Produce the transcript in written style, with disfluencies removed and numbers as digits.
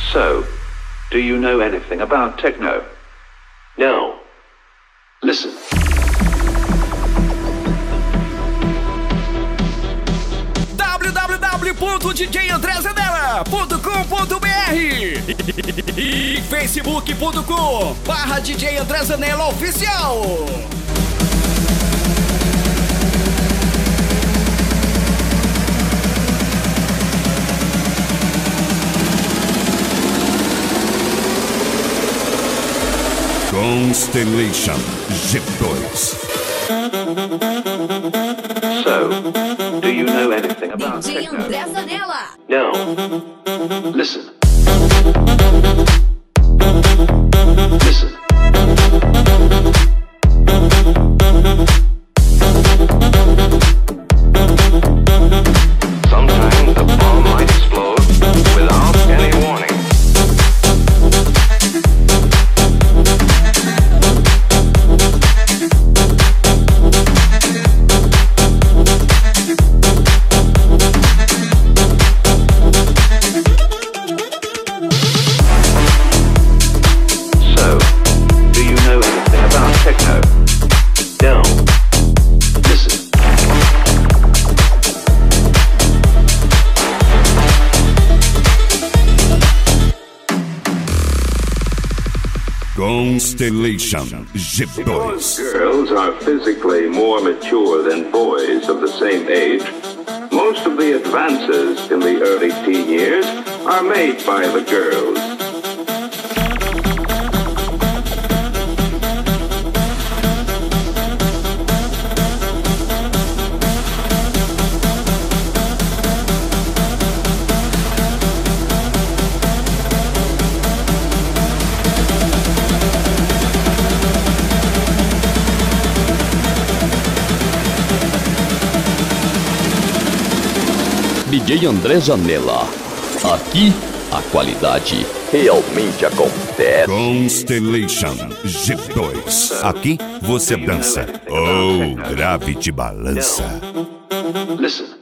So, do you know anything about techno? No. Listen. www.djandrezanella.com.br e facebook.com/DJ André Zanella Oficial. Constellation G2. So, do you know anything about DJ techno? André Zanella. No. Listen. Listen. Sometimes the bomb might explode without any warning. So, do you know anything about techno? No. Listen. Constellation G2. Girls are physically more mature than boys of the same age. Most of the advances in the early teen years are made by the girls. DJ André Zanella. Aqui a qualidade realmente acontece. Constellation G2. Aqui você dança. Oh, grave te balança. Listen.